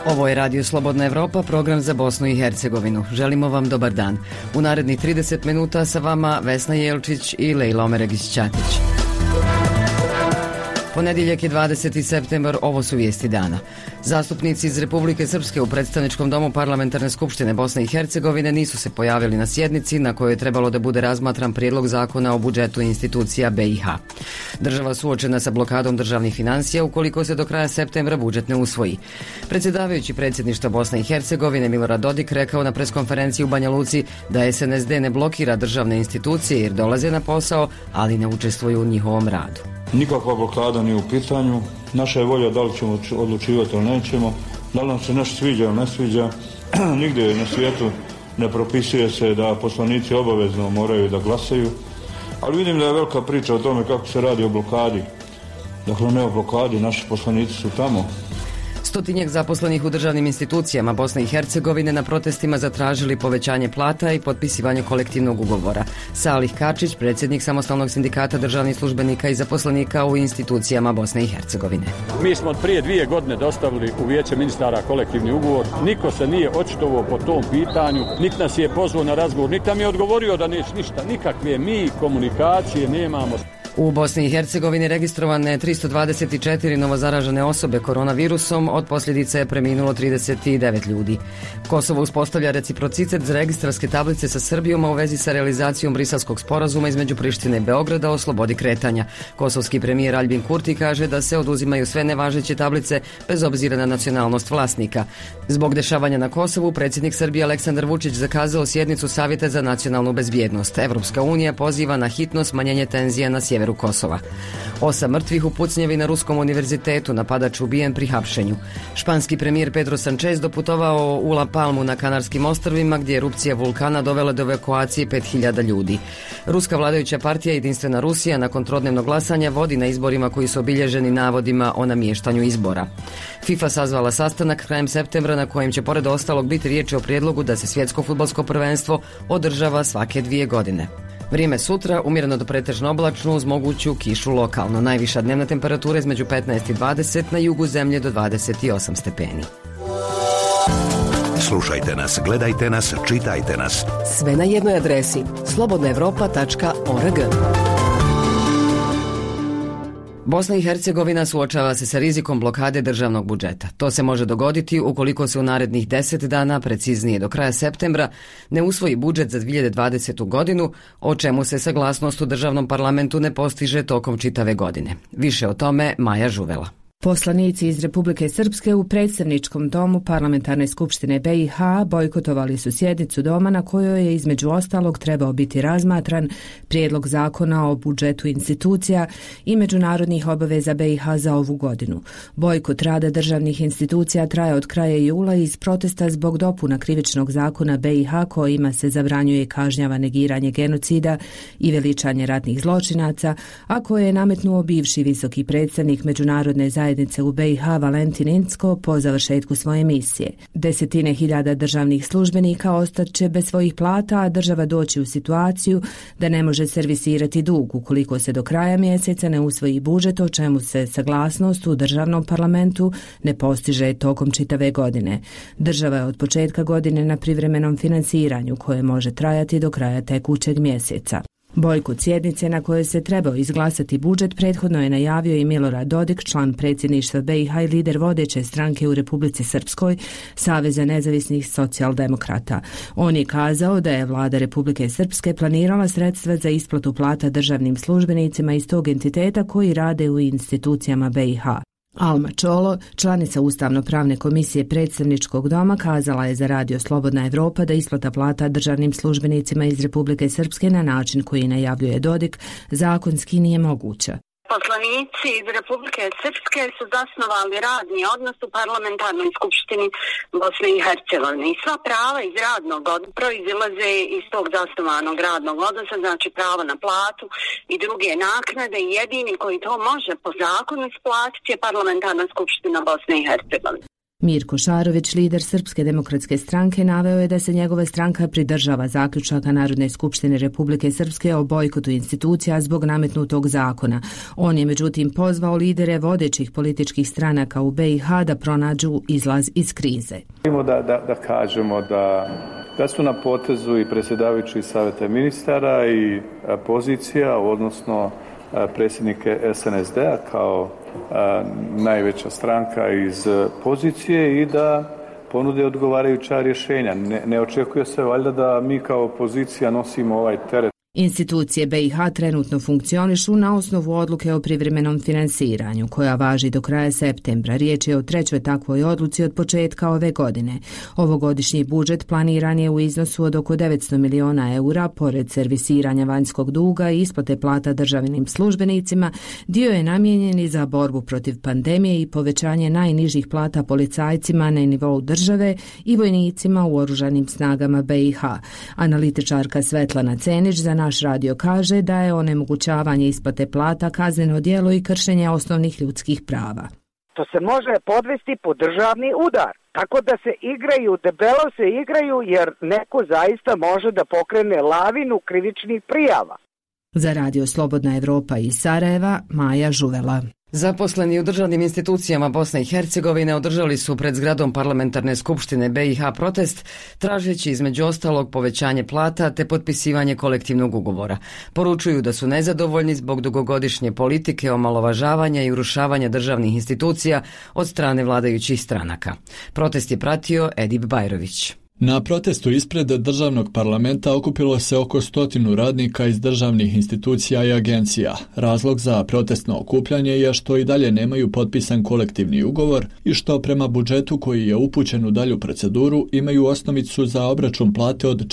Ovo je Radio Slobodna Evropa, program za Bosnu i Hercegovinu. Želimo vam dobar dan. U narednih 30 minuta sa vama Vesna Jelčić i Lejla Omeregić-Ćatić. Ponedjeljak je 20. septembar, ovo su vijesti dana. Zastupnici iz Republike Srpske u predstavničkom domu Parlamentarne skupštine Bosne i Hercegovine nisu se pojavili na sjednici na kojoj je trebalo da bude razmatran prijedlog zakona o budžetu institucija BiH. Država suočena sa blokadom državnih financija ukoliko se do kraja septembra budžet ne usvoji. Predsjedavajući predsjedništva Bosne i Hercegovine Milorad Dodik rekao na preskonferenciji u Banja Luci da SNSD ne blokira državne institucije jer dolaze na posao, ali ne učestvuju u njihovom radu. Nikakva blokada nije u pitanju. Naša je volja da li ćemo odlučivati ili nećemo. Da li nam se nešto sviđa ili ne sviđa. Nigdje na svijetu ne propisuje se da poslanici obavezno moraju da glasaju. Ali vidim da je velika priča o tome kako se radi o blokadi. Dakle, ne o blokadi, naši poslanici su tamo. Stotinjak zaposlenih u državnim institucijama Bosne i Hercegovine na protestima zatražili povećanje plata i potpisivanje kolektivnog ugovora. Salih Kačić, predsjednik Samostalnog sindikata državnih službenika i zaposlenika u institucijama Bosne i Hercegovine. Mi smo prije 2 godine dostavili u Vijeće ministara kolektivni ugovor. Niko se nije očitovao po tom pitanju, niti nas je pozvao na razgovor, niti nam je odgovorio da neće ništa, nikakve mi komunikacije nemamo. U Bosni i Hercegovini registrovane 324 novozaražene osobe koronavirusom, od posljedice je preminulo 39 ljudi. Kosovo uspostavlja reciprocitet za registarske tablice sa Srbijom, a u vezi sa realizacijom Briselskog sporazuma između Prištine i Beograda o slobodi kretanja. Kosovski premijer Aljbin Kurti kaže da se oduzimaju sve nevažeće tablice bez obzira na nacionalnost vlasnika. Zbog dešavanja na Kosovu, predsjednik Srbije Aleksandar Vučić zakazao sjednicu Savjeta za nacionalnu bezbjednost. Evropska unija poziva na hitno smanjenje tenzija na sjeveru Kosova. 8 mrtvih u pucnjevi na Ruskom univerzitetu, napadač ubijen pri hapšenju. Španski premijer Pedro Sanchez doputovao u La Palmu na Kanarskim ostrvima, gdje je erupcija vulkana dovela do evakuacije 5000 ljudi. Ruska vladajuća partija Jedinstvena Rusija nakon trodnevnog glasanja vodi na izborima koji su obilježeni navodima o namještanju izbora. FIFA sazvala sastanak krajem septembra na kojem će pored ostalog biti riječ o prijedlogu da se svjetsko fudbalsko prvenstvo održava svake 2 godine. Vrijeme sutra umjereno do pretežno oblačno uz moguću kišu lokalno. Najviša dnevna temperatura između 15 i 20, na jugu zemlje do 28 stepeni. Slušajte nas, gledajte nas, čitajte nas. Sve na jednoj adresi slobodnaevropa.org. Bosna i Hercegovina suočava se sa rizikom blokade državnog budžeta. To se može dogoditi ukoliko se u narednih 10 dana, preciznije do kraja septembra, ne usvoji budžet za 2020. godinu, o čemu se saglasnost u državnom parlamentu ne postiže tokom čitave godine. Više o tome Maja Žuvela. Poslanici iz Republike Srpske u predstavničkom domu Parlamentarne skupštine BiH bojkotovali su sjednicu doma na kojoj je između ostalog trebao biti razmatran prijedlog zakona o budžetu institucija i međunarodnih obaveza BiH za ovu godinu. Bojkot rada državnih institucija traje od kraja jula iz protesta zbog dopuna krivičnog zakona BiH kojima se zabranjuje i kažnjava negiranje genocida i veličanje ratnih zločinaca, a koje je nametnuo bivši visoki predstavnik međunarodne zajednice u BiH Valentin Incko po završetku svoje misije. Desetine hiljada državnih službenika ostaće bez svojih plata, a država doći u situaciju da ne može servisirati dug ukoliko se do kraja mjeseca ne usvoji budžet, o čemu se saglasnost u državnom parlamentu ne postiže tokom čitave godine. Država je od početka godine na privremenom finansiranju koje može trajati do kraja tekućeg mjeseca. Bojkot sjednice na kojoj se trebao izglasati budžet prethodno je najavio i Milorad Dodik, član predsjedništva BiH i lider vodeće stranke u Republici Srpskoj, Saveza nezavisnih socijaldemokrata. On je kazao da je vlada Republike Srpske planirala sredstva za isplatu plata državnim službenicima iz tog entiteta koji rade u institucijama BiH. Alma Čolo, članica Ustavno-pravne komisije predstavničkog doma, kazala je za Radio Slobodna Evropa da isplata plata državnim službenicima iz Republike Srpske na način koji najavljuje Dodik zakonski nije moguća. Poslanici iz Republike Srpske su zasnovali radni odnos u Parlamentarnoj skupštini Bosne i Hercegovine i sva prava iz radnog odnosa proizilaze iz tog zasnovanog radnog odnosa, znači pravo na platu i druge naknade, i jedini koji to može po zakonu isplatiti je Parlamentarna skupština Bosne i Hercegovine. Mirko Šarović, lider Srpske demokratske stranke, naveo je da se njegova stranka pridržava zaključaka Narodne skupštine Republike Srpske o bojkotu institucija zbog nametnutog zakona. On je međutim pozvao lidere vodećih političkih stranaka u BiH da pronađu izlaz iz krize. Da kažemo da su na potezu i predsjedavajući Savjeta ministara i pozicija, odnosno predsjednike SNSD-a kao najveća stranka iz pozicije i da ponude odgovarajuća rješenja. Ne očekuje se valjda da mi kao opozicija nosimo ovaj teret. Institucije BiH trenutno funkcionišu na osnovu odluke o privremenom finansiranju, koja važi do kraja septembra. Riječ je o trećoj takvoj odluci od početka ove godine. Ovogodišnji budžet planiran je u iznosu od oko 900 miliona eura, pored servisiranja vanjskog duga i isplate plata državnim službenicima, dio je namijenjen i za borbu protiv pandemije i povećanje najnižih plata policajcima na nivou države i vojnicima u oružanim snagama BiH. Analitičarka Svetlana Cenić za Naš radio kaže da je onemogućavanje isplate plata kazneno djelo i kršenje osnovnih ljudskih prava. To se može podvesti pod državni udar. Tako da se igraju, debelo se igraju jer neko zaista može da pokrene lavinu krivičnih prijava. Za radio Slobodna Evropa iz Sarajeva, Maja Žuvela. Zaposleni u državnim institucijama Bosne i Hercegovine održali su pred zgradom Parlamentarne skupštine BiH protest, tražeći između ostalog povećanje plata te potpisivanje kolektivnog ugovora. Poručuju da su nezadovoljni zbog dugogodišnje politike omalovažavanja i urušavanja državnih institucija od strane vladajućih stranaka. Protest je pratio Edip Bajrović. Na protestu ispred državnog parlamenta okupilo se oko 100 radnika iz državnih institucija i agencija. Razlog za protestno okupljanje je što i dalje nemaju potpisan kolektivni ugovor i što prema budžetu koji je upućen u dalju proceduru imaju osnovicu za obračun plate od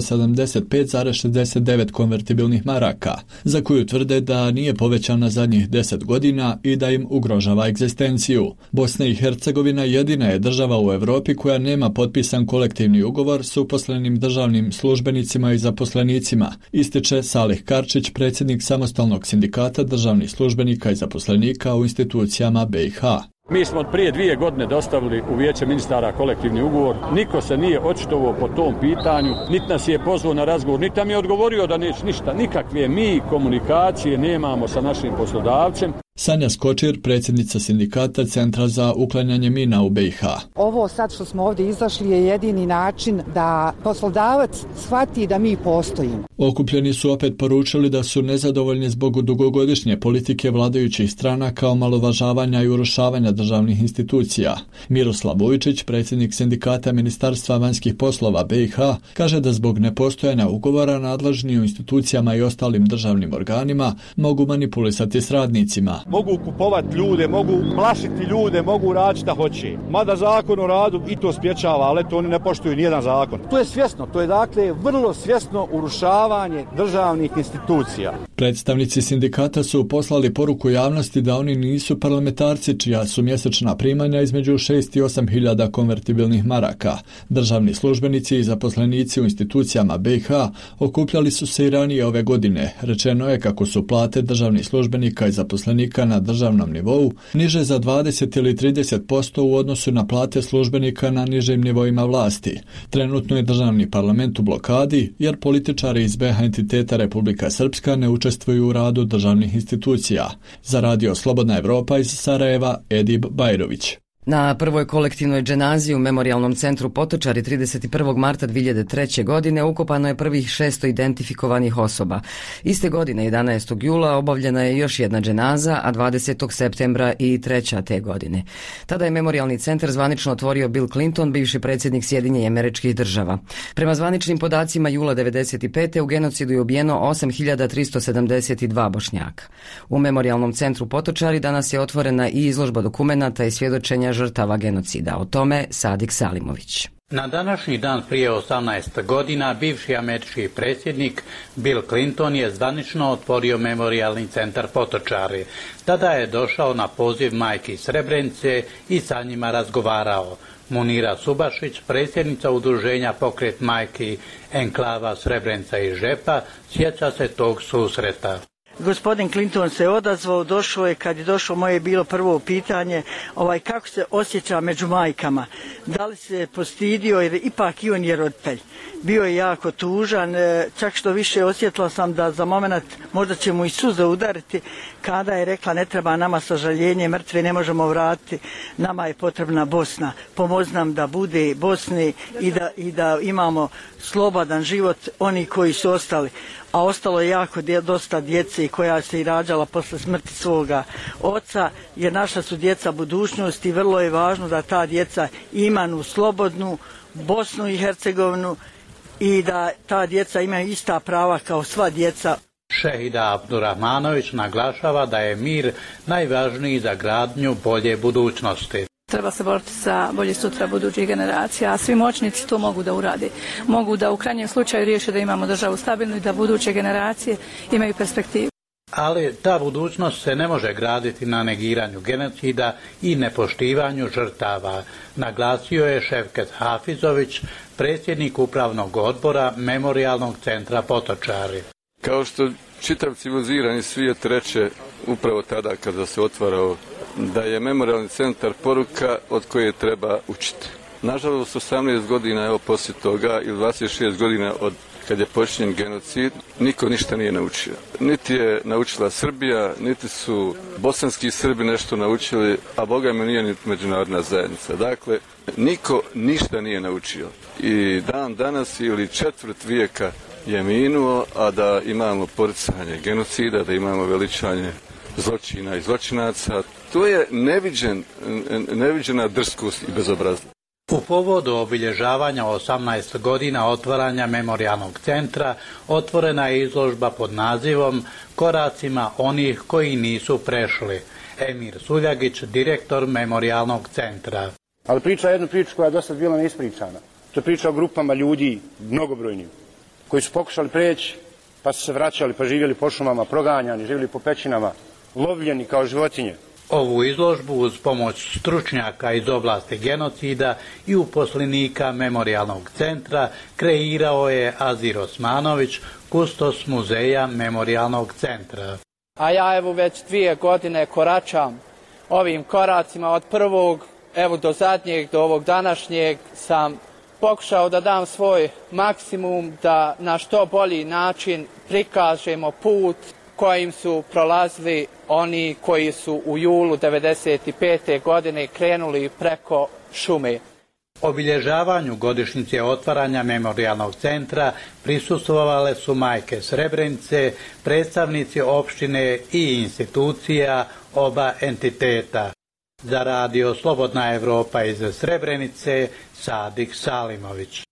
475,69 konvertibilnih maraka, za koju tvrde da nije povećana zadnjih 10 godina i da im ugrožava egzistenciju. Bosna i Hercegovina jedina je država u Europi koja nema potpisan kolektivni ugovor s uposlenim državnim službenicima i zaposlenicima, ističe Salih Karčić, predsjednik samostalnog sindikata državnih službenika i zaposlenika u institucijama BiH. Mi smo prije 2 godine dostavili u Vijeće ministara kolektivni ugovor. Niko se nije očitovao po tom pitanju, niti nas je pozvao na razgovor, niti nam je odgovorio da neće ništa. Nikakve mi komunikacije nemamo sa našim poslodavcem. Sanja Skočir, predsjednica sindikata Centra za uklanjanje mina u BiH. Ovo sad što smo ovdje izašli je jedini način da poslodavac shvati da mi postojimo. Okupljeni su opet poručili da su nezadovoljni zbog dugogodišnje politike vladajućih stranaka, omalovažavanja i urušavanja državnih institucija. Miroslav Vujčić, predsjednik sindikata Ministarstva vanjskih poslova BiH, kaže da zbog nepostojanja ugovora nadležni u institucijama i ostalim državnim organima mogu manipulisati s radnicima. Mogu kupovati ljude, mogu plašiti ljude, mogu raditi šta hoće. Mada zakon o radu i to spriječava, ali to oni ne poštuju nijedan zakon. To je svjesno, to je dakle vrlo svjesno urušavanje državnih institucija. Predstavnici sindikata su poslali poruku javnosti da oni nisu parlamentarci čija su mjesečna primanja između 6 i 8 hiljada konvertibilnih maraka. Državni službenici i zaposlenici u institucijama BiH okupljali su se i ranije ove godine. Rečeno je kako su plate državnih službenika i zaposlenika na državnom nivou niže za 20 ili 30% u odnosu na plate službenika na nižim nivoima vlasti. Trenutno je državni parlament u blokadi jer političari iz BiH entiteta Republika Srpska ne učestvuju u radu državnih institucija. Za radio Slobodna Evropa iz Sarajeva, Edip Bajrović. Na prvoj kolektivnoj dženazi u Memorijalnom centru Potočari 31. marta 2003. godine ukopano je prvih 600 identifikovanih osoba. Iste godine, 11. jula, obavljena je još jedna dženaza, a 20. septembra i treća te godine. Tada je Memorijalni centar zvanično otvorio Bill Clinton, bivši predsjednik Sjedinjenih Američkih Država. Prema zvaničnim podacima jula 1995. u genocidu je ubijeno 8.372 Bošnjaka. U Memorijalnom centru Potočari danas je otvorena i izložba dokumenata i svjedočenja žrtava genocida. O tome Sadik Salimović. Na današnji dan prije 18 godina bivši američki predsjednik Bill Clinton je zvanično otvorio Memorijalni centar Potočari. Tada je došao na poziv majki Srebrenice i sa njima razgovarao. Munira Subašić, predsjednica udruženja Pokret majki Enklava Srebrenica i Žepa, sjeća se tog susreta. Gospodin Clinton se odazvao, došao je, kad je došao moje je bilo prvo pitanje, kako se osjeća među majkama, da li se postidio, jer ipak i on je roditelj. Bio je jako tužan, čak što više osjetila sam da za moment možda će mu i suze udariti kada je rekla ne treba nama sažaljenje, mrtve ne možemo vratiti, nama je potrebna Bosna, pomozi nam da bude Bosni i da imamo slobodan život oni koji su ostali. A ostalo je jako dosta djece koja se i rađala posle smrti svoga oca, jer naša su djeca budućnost i vrlo je važno da ta djeca imaju slobodnu Bosnu i Hercegovinu i da ta djeca imaju ista prava kao sva djeca. Šehida Abdurahmanović naglašava da je mir najvažniji za gradnju bolje budućnosti. Treba se boriti za bolje sutra budućih generacija, a svi moćnici to mogu da urade. Mogu da u krajnjem slučaju riješe da imamo državu stabilnu i da buduće generacije imaju perspektivu. Ali ta budućnost se ne može graditi na negiranju genocida i nepoštivanju žrtava, naglasio je Ševket Hafizović, predsjednik upravnog odbora Memorijalnog centra Potočari. Kao što čitav civilizirani svijet reče upravo tada kada se otvarao, da je Memorijalni centar poruka od koje treba učiti. Nažalost, 18 godina evo poslije toga ili 26 godina od kad je počinjen genocid, niko ništa nije naučio. Niti je naučila Srbija, niti su bosanski Srbi nešto naučili, a boga mi nije ni međunarodna zajednica. Dakle, niko ništa nije naučio. I dan danas ili četvrt vijeka je minuo, a da imamo poricanje genocida, da imamo veličanje zločina i zločinaca. To je neviđena drskost i bezobrazluk. U povodu obilježavanja 18 godina otvaranja Memorijalnog centra otvorena je izložba pod nazivom Koracima onih koji nisu prešli. Emir Suljagić, direktor Memorijalnog centra. Ali priča jednu priču koja je dosta bila neispričana. To je priča o grupama ljudi, mnogobrojnim, koji su pokušali preći, pa su se vraćali, pa živjeli po šumama, proganjani, živjeli po pećinama, lovljeni kao životinje. Ovu izložbu uz pomoć stručnjaka iz oblasti genocida i uposlenika Memorijalnog centra kreirao je Azir Osmanović, kustos muzeja Memorijalnog centra. A ja evo već 2 godine koračam ovim koracima od prvog do zadnjeg, do ovog današnjeg sam pokušao da dam svoj maksimum da na što bolji način prikažemo put kojim su prolazili oni koji su u julu 1995. godine krenuli preko šume. Obilježavanju godišnjice otvaranja Memorijalnog centra prisustvovale su majke Srebrenice, predstavnici opštine i institucija oba entiteta. Za radio Slobodna Evropa iz Srebrenice, Sadik Salimović.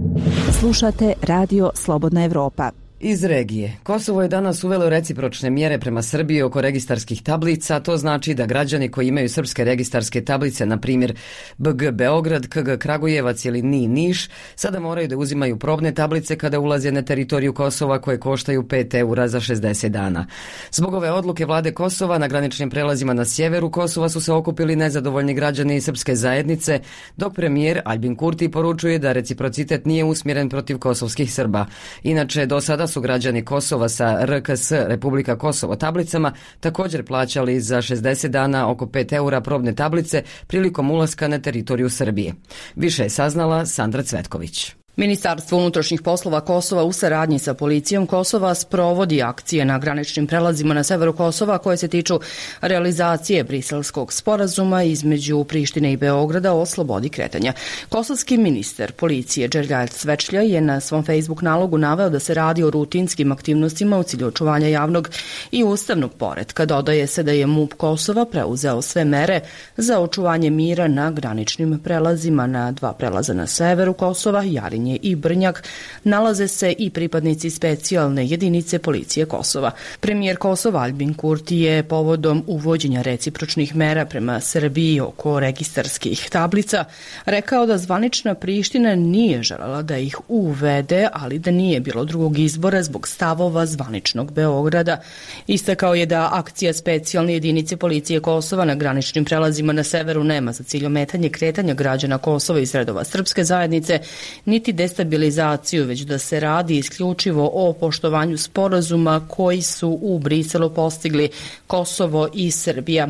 Slušate radio Slobodna Evropa. Iz regije. Kosovo je danas uvelo recipročne mjere prema Srbiji oko registarskih tablica. To znači da građani koji imaju srpske registarske tablice, na primjer BG Beograd, KG Kragujevac ili NI Niš, sada moraju da uzimaju probne tablice kada ulaze na teritoriju Kosova koje koštaju 5 eura za 60 dana. Zbog ove odluke vlade Kosova na graničnim prelazima na sjeveru Kosova su se okupili nezadovoljni građani srpske zajednice, dok premijer Aljbin Kurti poručuje da reciprocitet nije usmjeren protiv kosovskih Srba. Inače, do sada su građani Kosova sa RKS Republika Kosovo tablicama također plaćali za 60 dana oko 5 eura probne tablice prilikom ulaska na teritoriju Srbije. Više je saznala Sandra Cvetković. Ministarstvo unutrašnjih poslova Kosova u saradnji sa policijom Kosova sprovodi akcije na graničnim prelazima na severu Kosova koje se tiču realizacije Briselskog sporazuma između Prištine i Beograda o slobodi kretanja. Kosovski ministar policije Đerljaj Svečlja je na svom Facebook nalogu naveo da se radi o rutinskim aktivnostima u cilju očuvanja javnog i ustavnog poretka. Dodaje se da je MUP Kosova preuzeo sve mere za očuvanje mira na graničnim prelazima. Na 2 prelaza na severu Kosova, Jarinje i Brnjak, nalaze se i pripadnici specijalne jedinice policije Kosova. Premijer Kosova Aljbin Kurti je povodom uvođenja recipročnih mera prema Srbiji oko registarskih tablica rekao da zvanična Priština nije želela da ih uvede, ali da nije bilo drugog izbora zbog stavova zvaničnog Beograda. Istakao je da akcija specijalne jedinice policije Kosova na graničnim prelazima na severu nema za cilj ometanje kretanja građana Kosova iz redova srpske zajednice, niti destabilizaciju, već da se radi isključivo o poštovanju sporazuma koji su u Briselu postigli Kosovo i Srbija.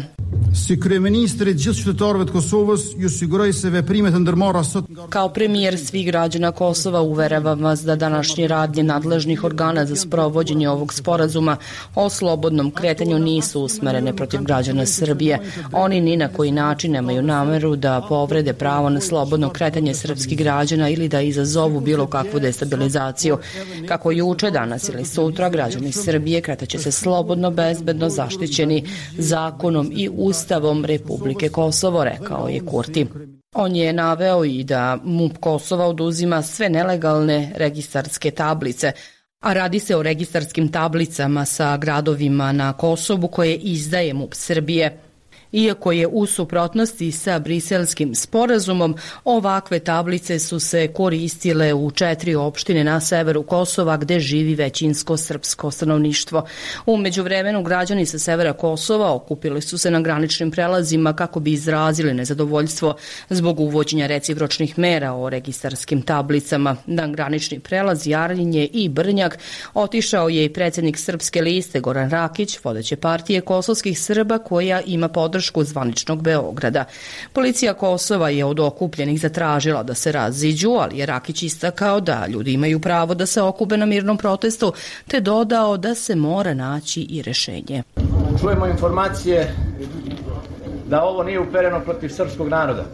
Kao premijer svih građana Kosova uveravam vas da današnje radnje nadležnih organa za sprovođenje ovog sporazuma o slobodnom kretanju nisu usmerene protiv građana Srbije. Oni ni na koji način nemaju nameru da povrede pravo na slobodno kretanje srpskih građana ili da izazovu bilo kakvu destabilizaciju. Kako juče, danas ili sutra, građani Srbije kretaće se slobodno, bezbedno, zaštićeni zakonom i Ustavom Republike Kosovo, rekao je Kurti. On je naveo i da MUP Kosova oduzima sve nelegalne registarske tablice, a radi se o registarskim tablicama sa gradovima na Kosovu koje izdaje MUP Srbije. Iako je u suprotnosti sa briselskim sporazumom, ovakve tablice su se koristile u 4 opštine na severu Kosova gde živi većinsko srpsko stanovništvo. U međuvremenu građani sa severa Kosova okupili su se na graničnim prelazima kako bi izrazili nezadovoljstvo zbog uvođenja recipročnih mera o registarskim tablicama. Na granični prelaz Jarinje i Brnjak otišao je i predsjednik Srpske liste Goran Rakić, vodeće partije kosovskih Srba koja ima podršku zvaničnog Beograda. Policija Kosova je od okupljenih zatražila da se raziđu, ali je Rakić istakao da ljudi imaju pravo da se okupe na mirnom protestu, te dodao da se mora naći i rešenje. Čujemo informacije da ovo nije upereno protiv srpskog naroda.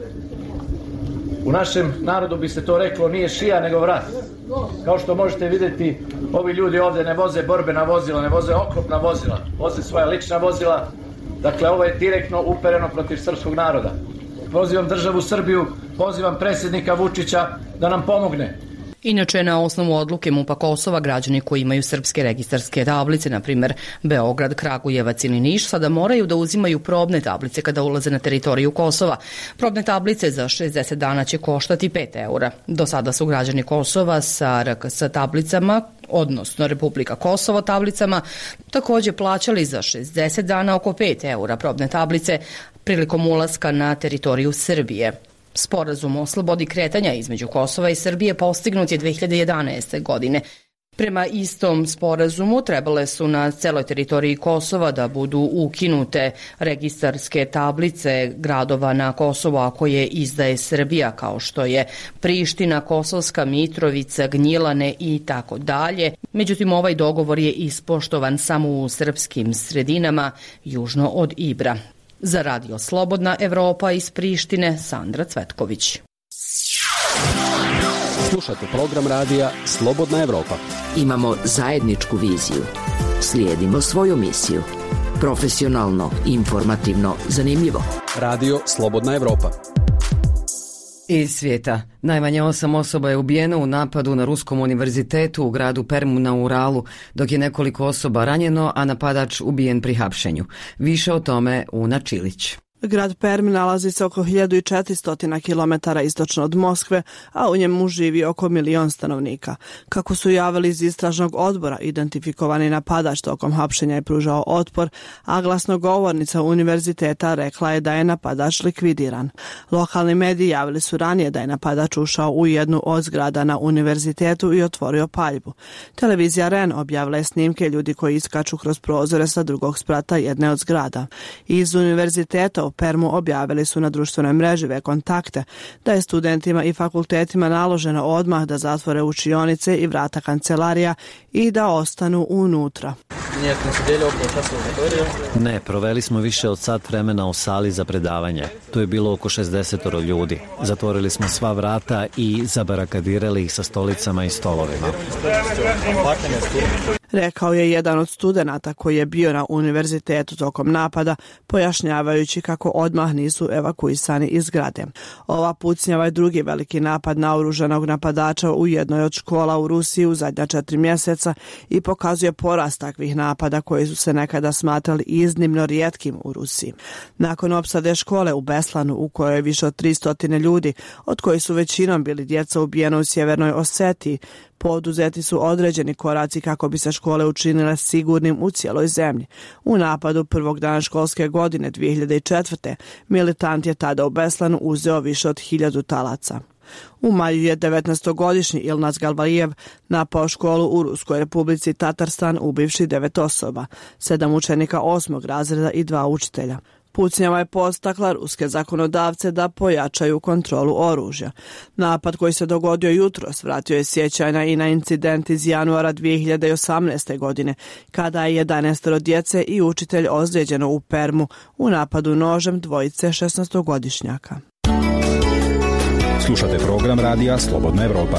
U našem narodu bi se to reklo nije šija nego vrat. Kao što možete vidjeti, ovi ljudi ovdje ne voze borbena vozila, ne voze oklopna vozila, voze svoja lična vozila. Dakle, ovo je direktno upereno protiv srpskog naroda. Pozivam državu Srbiju, pozivam predsjednika Vučića da nam pomogne. Inače, na osnovu odluke MUP-a Kosova, građani koji imaju srpske registarske tablice, na primjer Beograd, Kragujevac ili Niš, sada moraju da uzimaju probne tablice kada ulaze na teritoriju Kosova. Probne tablice za 60 dana će koštati 5 eura. Do sada su građani Kosova sa RKS tablicama, odnosno Republika Kosovo tablicama, također plaćali za 60 dana oko 5 eura probne tablice prilikom ulaska na teritoriju Srbije. Sporazum o slobodi kretanja između Kosova i Srbije postignut je 2011. godine. Prema istom sporazumu trebale su na celoj teritoriji Kosova da budu ukinute registarske tablice gradova na Kosovo, a koje izdaje Srbija, kao što je Priština, Kosovska Mitrovica, Gnjilane i tako dalje. Međutim, ovaj dogovor je ispoštovan samo u srpskim sredinama južno od Ibra. Za Radio Slobodna Evropa iz Prištine, Sandra Cvetković. Slušate program radija Slobodna Evropa. Imamo zajedničku viziju. Slijedimo svoju misiju. Profesionalno, informativno, zanimljivo. Radio Slobodna Evropa. Iz svijeta. Najmanje 8 osoba je ubijeno u napadu na Ruskom univerzitetu u gradu Permu na Uralu, dok je nekoliko osoba ranjeno, a napadač ubijen pri hapšenju. Više o tome Una Čilić. Grad Perm nalazi se oko 1400 km istočno od Moskve, a u njemu živi oko 1 milion stanovnika. Kako su javili iz istražnog odbora, identifikovani napadač tokom hapšenja je pružao otpor, a glasnogovornica univerziteta rekla je da je napadač likvidiran. Lokalni mediji javili su ranije da je napadač ušao u jednu od zgrada na univerzitetu i otvorio paljbu. Televizija REN objavila je snimke ljudi koji iskaču kroz prozore sa drugog sprata jedne od zgrada. Iz univerziteta u Permu objavili su na društvenoj mreži Kontakte da je studentima i fakultetima naloženo odmah da zatvore učionice i vrata kancelarija i da ostanu unutra. Ne, proveli smo više od sat vremena u sali za predavanje. Tu je bilo oko 60 ljudi. Zatvorili smo sva vrata i zabarakadirali ih sa stolicama i stolovima. Rekao je jedan od studenata koji je bio na univerzitetu tokom napada, pojašnjavajući kako odmah nisu evakuisani iz zgrade. Ova pucnjava je drugi veliki napad naoružanog napadača u jednoj od škola u Rusiji u zadnja 4 mjeseca i pokazuje porast takvih napada koji su se nekada smatrali iznimno rijetkim u Rusiji. Nakon opsade škole u Beslanu, u kojoj je više od 300 ljudi, od kojih su većinom bili djeca ubijena u Sjevernoj Osetiji, poduzeti su određeni koraci kako bi se škole učinile sigurnim u cijeloj zemlji. U napadu prvog dana školske godine 2004. militant je tada u Beslanu uzeo više od 1000 talaca. U maju je 19-godišnji Ilnaz Galvajev napao školu u Ruskoj republici Tatarstan ubivši 9 osoba, 7 učenika 8. razreda i 2 učitelja. Pucnjava je podstakla ruske zakonodavce da pojačaju kontrolu oružja. Napad koji se dogodio jutros vratio je sjećanja i na incident iz januara 2018. godine, kada je 11 djece i učitelj ozlijeđeno u Permu u napadu nožem dvojice 16-godišnjaka. Slušate program radija Slobodna Evropa.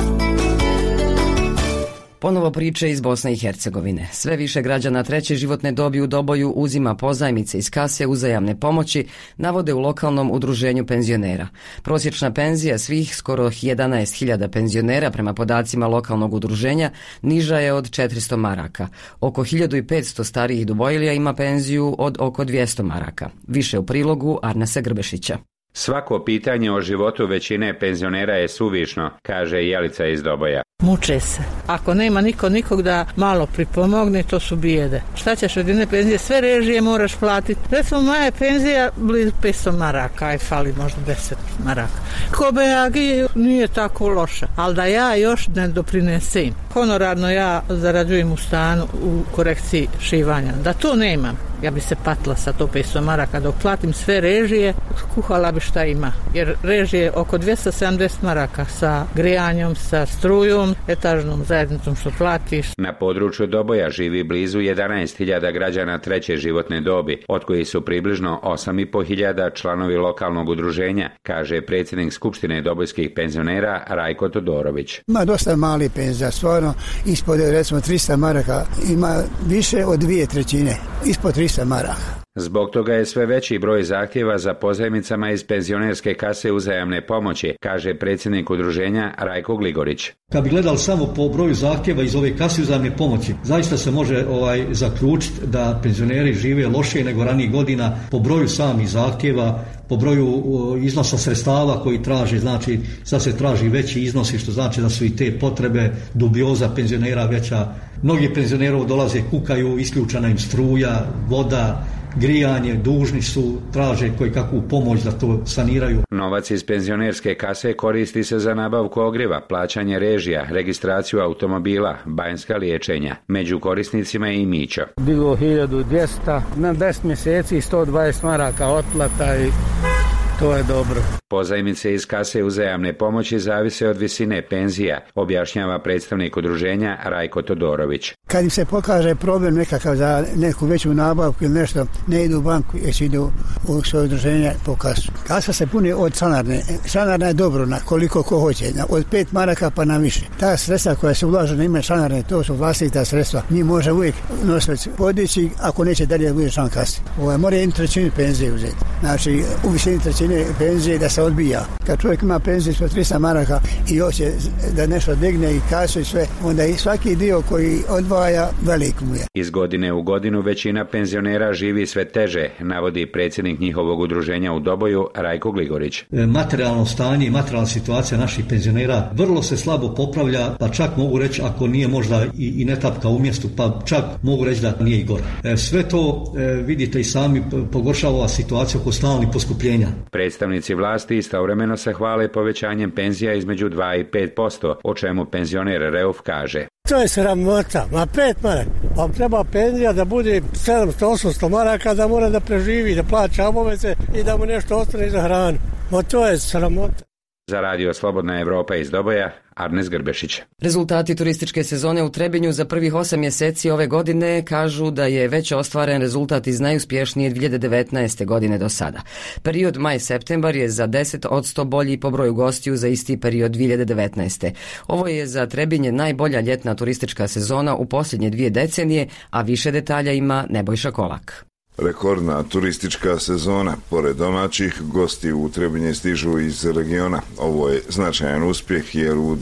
Ponovo priče iz Bosne i Hercegovine. Sve više građana treće životne dobi u Doboju uzima pozajmice iz kase uzajamne pomoći, navode u lokalnom udruženju penzionera. Prosječna penzija svih skoro 11.000 penzionera prema podacima lokalnog udruženja niža je od 400 maraka. Oko 1500 starijih Dubojlija ima penziju od oko 200 maraka. Više u prilogu Arnesa Grbešića. Svako pitanje o životu većine penzionera je suvišno, kaže Jelica iz Doboja. Muče se. Ako nema nikog da malo pripomogne, to su bijede. Šta ćeš od jedne penzije? Sve režije moraš platiti. Recimo, moja je penzija blizu 500 maraka, aj fali možda 10 maraka. Ko BAG nije tako loša, ali da ja još ne doprinesem. Honorarno ja zarađujem u stanu u korekciji šivanja. Da to nemam, ja bi se patila sa to 500 maraka. Dok platim sve režije, kuhala bi šta ima. Jer režije oko 270 maraka sa grijanjem, sa strujom, etažnom zajednicom što platiš. Na području Doboja živi blizu 11.000 građana treće životne dobi, od kojih su približno 8.500 članovi lokalnog udruženja, kaže predsjednik Skupštine dobojskih penzionera Rajko Todorović. Ima dosta mali penzija, stvarno ispod recimo 300 maraka, ima više od 2/3, ispod 300 maraka. Zbog toga je sve veći broj zahtjeva za pozajmicama iz penzionerske kase uzajamne pomoći, kaže predsjednik udruženja Rajko Gligorić. Kad bi gledali samo po broju zahtjeva iz ove kase uzajamne pomoći, zaista se može zaključiti da penzioneri žive lošije nego ranijih godina po broju samih zahtjeva, po broju iznosa sredstava koji traže, znači sad se traži veći iznosi, što znači da su i te potrebe dubioza penzionera veća. Mnogi penzioneri dolaze, kukaju, isključena im struja, voda, grijanje, dužni su, traže koji kakvu pomoć da to saniraju. Novac iz penzionerske kase koristi se za nabavku ogrijeva, plaćanje režija, registraciju automobila, banjska liječenja. Među korisnicima je i Mićo. Bilo 1200, na 10 mjeseci 120 maraka otplata i to je dobro. Pozajmice iz kase uzajamne pomoći zavise od visine penzija, objašnjava predstavnik udruženja Rajko Todorović. Kad im se pokaže problem nekakav za neku veću nabavku ili nešto, ne idu u banku, već idu u svoje udruženje po kasu. Kasa se puni od članarne. Članarna je dobro na koliko ko hoće, od 5 maraka pa na više. Ta sredstva koja se ulažu na ime članarne, to su vlastita sredstva. Mi može uvijek nosioc podići ako neće dalje da bude član kase. Mora 1/3 penzije uzeti. Znači, u visini 1/3 penzije da se odbija. Kad čovjek ima penziju ispod 300 maraka i hoće da nešto digne i kasu i sve, onda i svaki dio koji odvaja velik mu je. Iz godine u godinu većina penzionera živi sve teže, navodi predsjednik njihovog udruženja u Doboju Rajko Gligorić. Materijalno stanje i materijalna situacija naših penzionera vrlo se slabo popravlja, pa čak mogu reći, ako nije možda i ne tapka u mjestu, pa čak mogu reći da nije i gore. Sve to vidite i sami pogoršava ova situacija oko stalnih poskupljenja. Predstavnici vlasti istovremeno se hvale povećanjem penzija između 2 i 5%, o čemu penzioner Reuf kaže. To je sramota, 5 maraka. Pa treba penzija da bude 700-800 maraka, da mora da preživi, da plaća obaveze i da mu nešto ostane za hranu. To je sramota. Za radio Slobodna Evropa iz Doboja, Arnes Grbešić. Rezultati turističke sezone u Trebinju za prvih 8 mjeseci ove godine kažu da je već ostvaren rezultat iz najuspješnije 2019. godine do sada. Period maj-septembar je za 10% bolji po broju gostiju za isti period 2019. Ovo je za Trebinje najbolja ljetna turistička sezona u posljednje 2 decenije, a više detalja ima Nebojša Kolak. Rekordna turistička sezona, pored domaćih, gosti u Trebinje stižu iz regiona. Ovo je značajan uspjeh jer u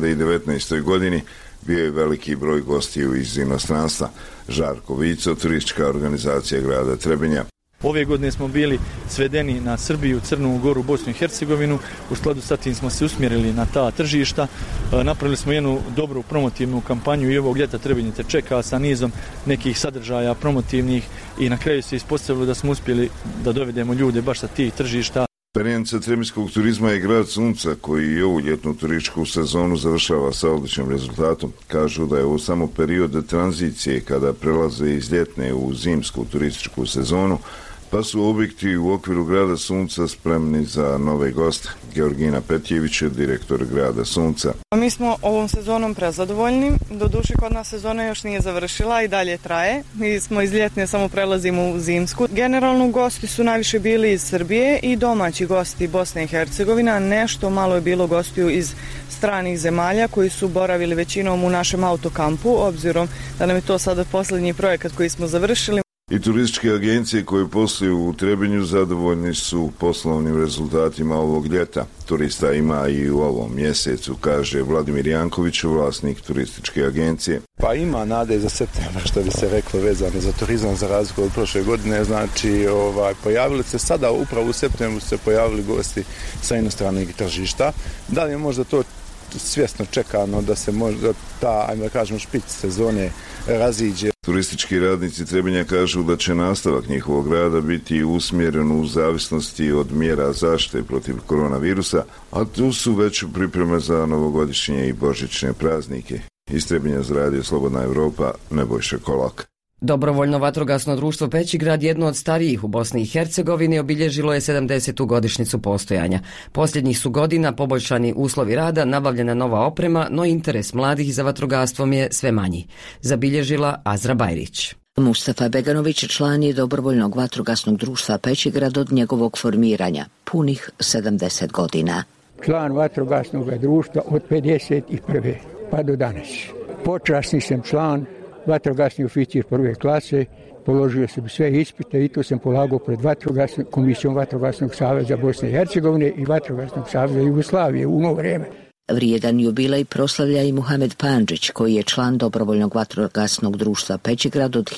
2019. godini bio je veliki broj gostiju iz inostranstva. Žarko Vico, turistička organizacija grada Trebinja. Ove godine smo bili svedeni na Srbiju, Crnu Goru, Bosnu i Hercegovinu. U skladu sa tim smo se usmjerili na ta tržišta. Napravili smo jednu dobru promotivnu kampanju i ovog ljeta Trebinje te čeka sa nizom nekih sadržaja promotivnih i na kraju se ispostavilo da smo uspjeli da dovedemo ljude baš sa tih tržišta. Perjanica Trebinjskog turizma je grad sunca koji i ovu ljetnu turističku sezonu završava sa odličnim rezultatom. Kažu da je ovo samo period tranzicije kada prelaze iz ljetne u zimsku turističku sezonu, pa su objekti u okviru grada sunca spremni za nove goste. Georgina Petjević je direktor grada sunca. Mi smo ovom sezonom prezadovoljni. Doduše kod nas sezona još nije završila i dalje traje. Mi smo iz ljetne samo prelazimo u zimsku. Generalno gosti su najviše bili iz Srbije i domaći gosti Bosne i Hercegovina. Nešto malo je bilo gostiju iz stranih zemalja koji su boravili većinom u našem autokampu, obzirom da nam je to sada posljednji projekat koji smo završili. I turističke agencije koje posluju u Trebinju zadovoljni su poslovnim rezultatima ovog ljeta. Turista ima i u ovom mjesecu, kaže Vladimir Janković, vlasnik turističke agencije. Pa ima nade za septembar, što bi se reklo, vezano za turizam za razliku od prošle godine. Znači, pojavili se sada, upravo u septembru se pojavili gosti sa inostranih tržišta. Da li je možda to svjesno čekano da se možda ta, ajmo da kažemo, špic sezone raziđe? Turistički radnici Trebinja kažu da će nastavak njihovog rada biti usmjeren u zavisnosti od mjera zaštite protiv koronavirusa, a tu su već pripreme za novogodišnje i božićne praznike. Iz Trebinja za radio Slobodna Evropa, Nebojša Kolak. Dobrovoljno vatrogasno društvo Pećigrad, jedno od starijih u Bosni i Hercegovini, obilježilo je 70. godišnjicu postojanja. Posljednjih su godina poboljšani uslovi rada, nabavljena nova oprema, no interes mladih za vatrogastvom je sve manji. Zabilježila Azra Bajrić. Mustafa Beganović član je dobrovoljnog vatrogasnog društva Pećigrad od njegovog formiranja, punih 70 godina. Član vatrogasnog društva od 51. pa do danas. Počasni sam član, vatrogasni oficir prve klase, položio sam sve ispite i to sam polagao pred Komisijom Vatrogasnog saveza Bosne i Hercegovine i Vatrogasnog saveza Jugoslavije u ono vrijeme. Vrijedan jubilej proslavlja i Muhamed Pandžić, koji je član dobrovoljnog vatrogasnog društva Pećigrad od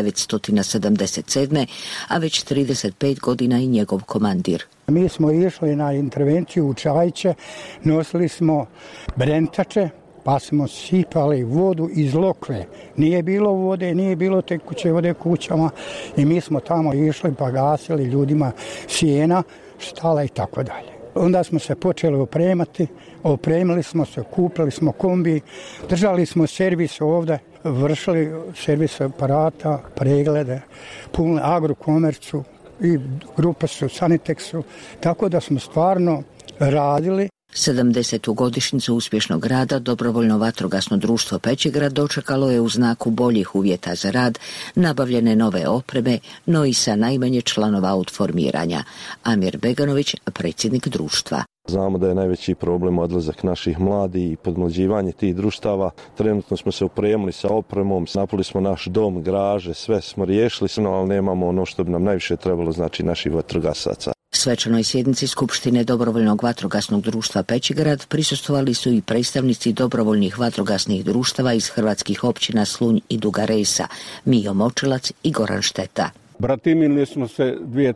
1977. a već 35 godina i njegov komandir. Mi smo išli na intervenciju u Čajiće, nosili smo brentače, pa smo sipali vodu iz lokve. Nije bilo vode, nije bilo tekuće vode kućama i mi smo tamo išli pa gasili ljudima sjena, štala i tako dalje. Onda smo se počeli opremati, opremili smo se, kupili smo kombi, držali smo servis ovdje, vršili servis aparata, preglede, pulne agrokomercu i grupe su Saniteksu, tako da smo stvarno radili. 70. godišnjicu uspješnog rada dobrovoljno vatrogasno društvo Pećigrad dočekalo je u znaku boljih uvjeta za rad, nabavljene nove opreme, no i sa najmanje članova od formiranja. Amir Beganović, predsjednik društva. Znamo da je najveći problem odlazak naših mladih i podmlađivanje tih društava. Trenutno smo se opremili sa opremom, napuli smo naš dom, garaže, sve smo riješili, ali nemamo ono što bi nam najviše trebalo, znači naših vatrogasaca. Svečanoj sjednici Skupštine dobrovoljnog vatrogasnog društva Pećigrad prisustvovali su i predstavnici dobrovoljnih vatrogasnih društava iz hrvatskih općina Slunj i Duga Resa, Mijo Močilac i Goran Šteta. Bratimili smo se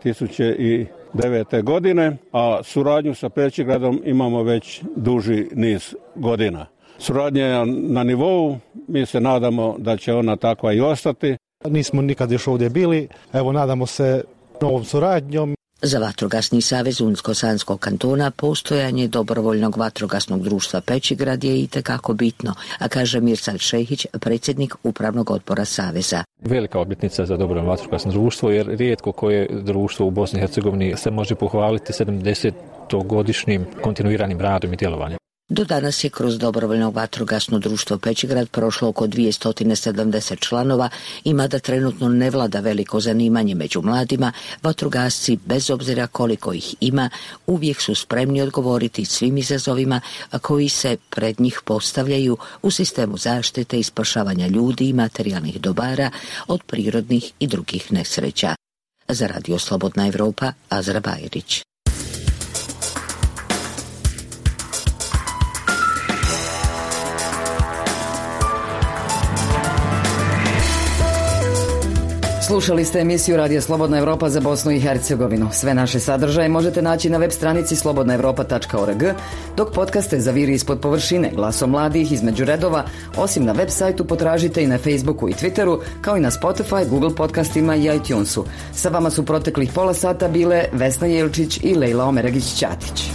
2009. godine, a suradnju sa Pećigradom imamo već duži niz godina. Suradnja je na nivou, mi se nadamo da će ona takva i ostati. Nismo nikad još ovdje bili, evo nadamo se novom suradnjom. Za Vatrogasni savez Unsko-Sanskog kantona postojanje dobrovoljnog vatrogasnog društva Pećigrad je itekako bitno, a kaže Mirsad Šehić, predsjednik upravnog odbora saveza. Velika obljetnica za dobrovoljno vatrogasno društvo, jer rijetko koje društvo u Bosni i Hercegovini se može pohvaliti 70-godišnjim kontinuiranim radom i djelovanjem. Do danas je kroz dobrovoljno vatrogasno društvo Pećigrad prošlo oko 270 članova i mada trenutno ne vlada veliko zanimanje među mladima, vatrogasci, bez obzira koliko ih ima, uvijek su spremni odgovoriti svim izazovima koji se pred njih postavljaju u sistemu zaštite i spašavanja ljudi i materijalnih dobara od prirodnih i drugih nesreća. Za radio Slobodna Evropa, Azra Bajrić. Slušali ste emisiju Radija Slobodna Evropa za Bosnu i Hercegovinu. Sve naše sadržaje možete naći na web stranici slobodnaevropa.org, dok podcaste za Viri ispod površine, Glasom mladih, Između redova, osim na web sajtu potražite i na Facebooku i Twitteru, kao i na Spotify, Google podcastima i iTunesu. Sa vama su proteklih pola sata bile Vesna Jelčić i Lejla Omeragić-Ćatić.